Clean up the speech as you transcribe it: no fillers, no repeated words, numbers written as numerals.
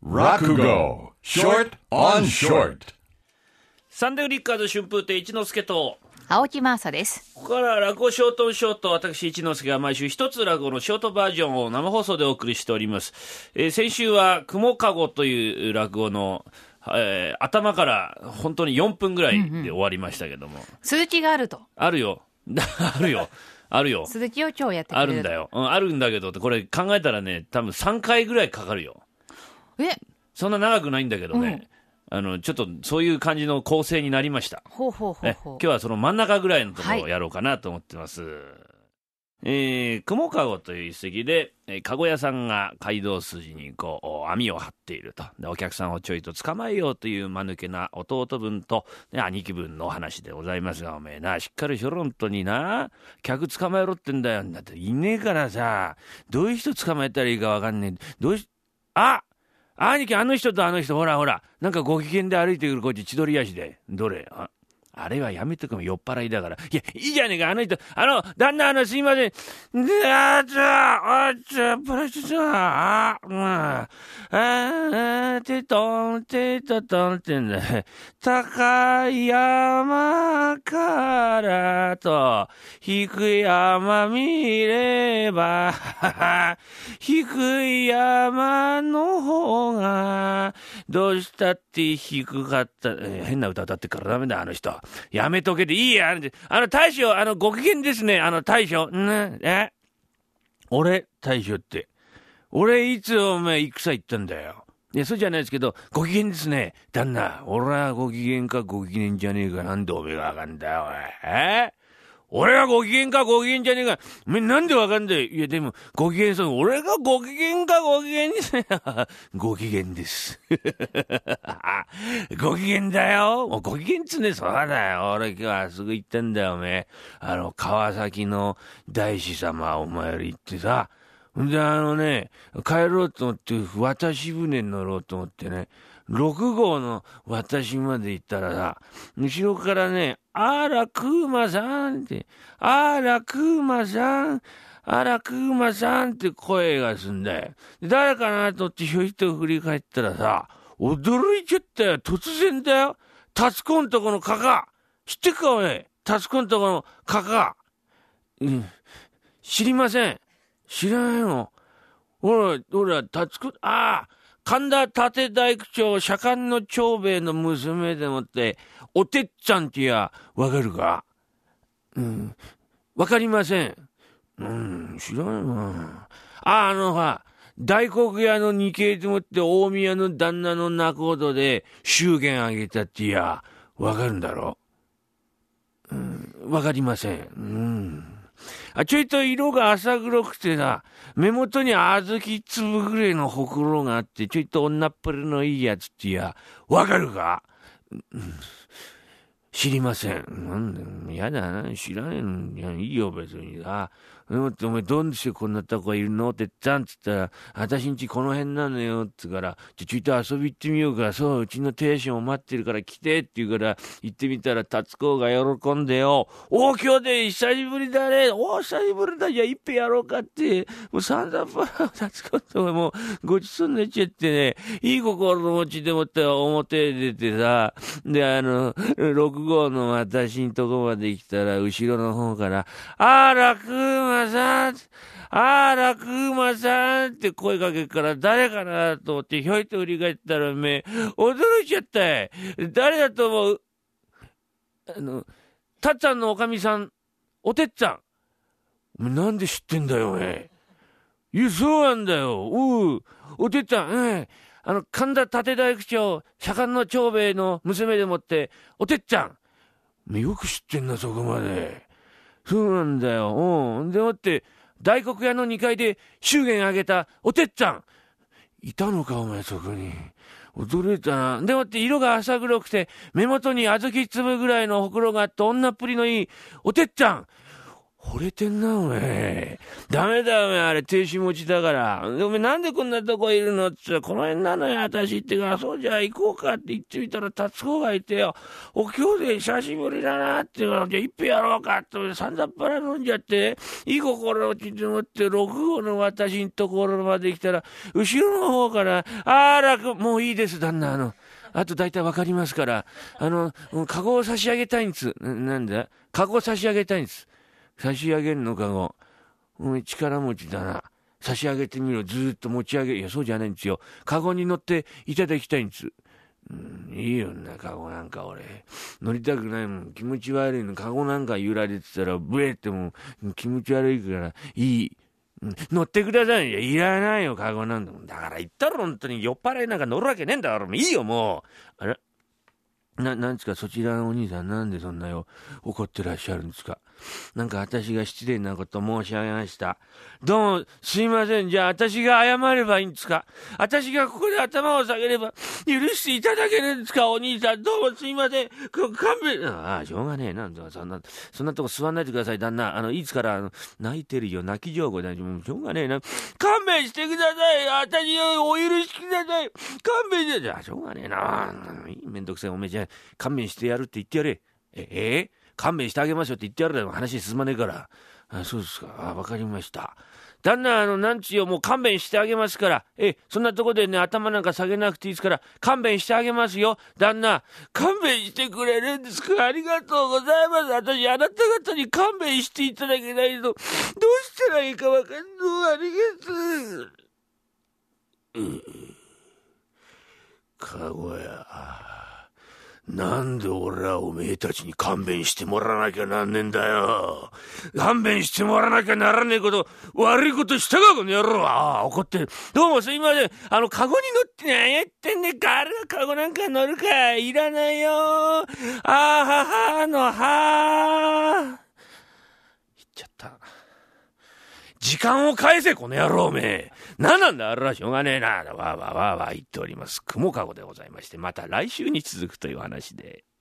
Rakugo Short on Short。 サンデーリッカーズ春風亭一之輔と青木真麻です。 ここからは落語ショートオンショート、私一之輔が毎週一つ落語のショートバージョンを生放送でお送りしております。先週は雲かごという落語の、頭から本当に4分ぐらいで終わりましたけども、 数値があると。 あるよあるよあるよ、 数値を今日やってくれる。 あるんだよ、あるんだけど、これ考えたらね、多分3回ぐらいかかるよ。そんな長くないんだけどね、ちょっとそういう感じの構成になりました。 ほうほうほうほう。 今日はその真ん中ぐらいのところをやろうかなと思ってます。雲かごという一席で、かご屋さんが街道筋にこう網を張っていると。でお客さんをちょいと捕まえようという間抜けな弟分と、兄貴分のお話でございますが、おめえな、しっかりしろんとにな、客捕まえろってんだよ。だっていねえからさ、どういう人捕まえたらいいかわかんねえ。兄貴、あの人とあの人、ほらほら、なんかご機嫌で歩いてくるこっち千鳥足で。どれ？あれはやめとくも、酔っ払いだから。いや、いいじゃねえか、あの人。旦那、すいません。てとん、てととんってんだ。高い山からと、低い山見れば、低い山の方が、どうしたって低かった。変な歌歌ってからダメだ、あの人。やめとけていいや。大将、ご機嫌ですね、大将。俺、大将って。俺、いつお前、戦行ったんだよ。いや、そうじゃないですけど、ご機嫌ですね。旦那、俺はご機嫌かご機嫌じゃねえか。なんでおめえがわかんだよ、おい。俺がご機嫌かご機嫌じゃねえか。おめえなんでわかんだよ。いや、でも、ご機嫌俺がご機嫌かご機嫌ですね。ご機嫌です。ご機嫌だよ。もうご機嫌っつね、そうだよ。俺今日はすぐ行ったんだよ、おめえ。川崎の大師様お参り行ってさ。んで帰ろうと思って、渡し船に乗ろうと思ってね、6号の私まで行ったらさ、後ろからね、あら、クーマさんって、あら、クーマさん、あら、クーマさんって声がすんだよ。誰かなと思ってひょいっと振り返ったらさ、驚いちゃったよ。突然だよ。タツコんとこのカカ。知ってっか、おい。タツコんとこのカカ。知りません。知らないの？ほら、神田立大工町左官の長兵衛の娘でもって、おてっちゃんってや、わかるか？わかりません。知らないな。大黒屋の二兄でもって大宮の旦那の仲人で祝言あげたってや、わかるんだろ？わかりません。ちょいと色が浅黒くてさ、目元に小豆粒ぐらいのほくろがあって、ちょいと女っぷりのいいやつってや、わかるか？知りません。やだな、知らないの。いいよ、別にさ。お前どうしてこんなとこいるのって言ったら、私んちこの辺なのよって言うから、ちょいと遊び行ってみようか。そう、うちの亭主も待ってるから来てって言うから、行ってみたら、達子が喜んでよ。今日で久しぶりだね。久しぶりだ。じゃあ一杯やろうかって。もう散々達子ともうごちそうになっちゃってね、いい心の持ちでもって表へ出てさ、で、6号の私んとこまで来たら、後ろの方から、あら、クーマさん、あら、クーマさんって声かけるから、誰かなと思って、ひょいと振り返ったら、驚いちゃったい。誰だと思う？たっちゃんのおかみさん、おてっちゃん。なんで知ってんだよ、いや、そうなんだよ。おてっちゃん、神田立大工町、左官の長兵衛の娘でもって、おてっちゃん。よく知ってんな、そこまで。そうなんだよ。でもって、大黒屋の2階で祝言あげたおてっちゃん。いたのか、お前、そこに。驚いたな。でもって、色が浅黒くて、目元に小豆粒ぐらいのほくろがあって、女っぷりのいいおてっちゃん。 惚れてんな、おめ。ダメだ、おめ、あれ、停止持ちだから。おめ、なんでこんなとこいるのって言ったら、この辺なのよ、私ってか、そうじゃあ行こうかって言ってみたら、達子がいてよ。今日で久しぶりだなって言うから、じゃあ一杯やろうかって、さんざっぱら飲んじゃって、いい心落ちて思って、6号の私んところまで来たら、後ろの方から、もういいです、旦那、あと大体わかりますから、カゴを差し上げたいんです。なんだ？カゴを差し上げたいんです。差し上げんのカゴ。お前力持ちだな。差し上げてみろ。ずーっと持ち上げ。いや、そうじゃないんですよ。カゴに乗っていただきたいんです。いいよな、カゴなんか俺。乗りたくないもん。気持ち悪いの。カゴなんか揺られてたら、ブエっても気持ち悪いから、いい。乗ってください。いや、いらないよ、カゴなんだもん。だから言ったら本当に酔っ払いなんか乗るわけねえんだから。いいよ、もう。あれなんですか、そちらのお兄さん、なんでそんなよ、怒ってらっしゃるんですか。なんか私が失礼なこと申し上げました。どうも、すいません。じゃあ私が謝ればいいんですか。私がここで頭を下げれば、許していただけるんですか、お兄さん。どうもすいません。勘弁。ああ、しょうがねえな。そんなとこ座んないでください、旦那。いつから、泣いてるよ、泣き上手だ。もうしょうがねえな。勘弁してください。私をお許しください。勘弁して。じゃあ、しょうがねえな。めんどくせえおめえじゃ勘弁してやるって言ってやれ。勘弁してあげますよって言ってやるだろ。話進まねえから。そうですか。わかりました。旦那、なんつよ、もう勘弁してあげますから。そんなとこでね、頭なんか下げなくていいですから、勘弁してあげますよ。旦那、勘弁してくれるんですか。ありがとうございます。私、あなた方に勘弁していただけないと、どうしたらいいかわかんない。ありがとう。かごや。なんで俺はおめえたちに勘弁してもらわなきゃなんねえんだよ。勘弁してもらわなきゃならねえこと、悪いことしたか、この野郎。怒ってる。どうもすいません。カゴに乗って何やってんねんか。あれがカゴなんか乗るか。いらないよ。は言っちゃった。時間を返せ、この野郎めえ。何なんだ、あれはしょうがねえな。わー言っております。雲かごでございまして、また来週に続くという話で。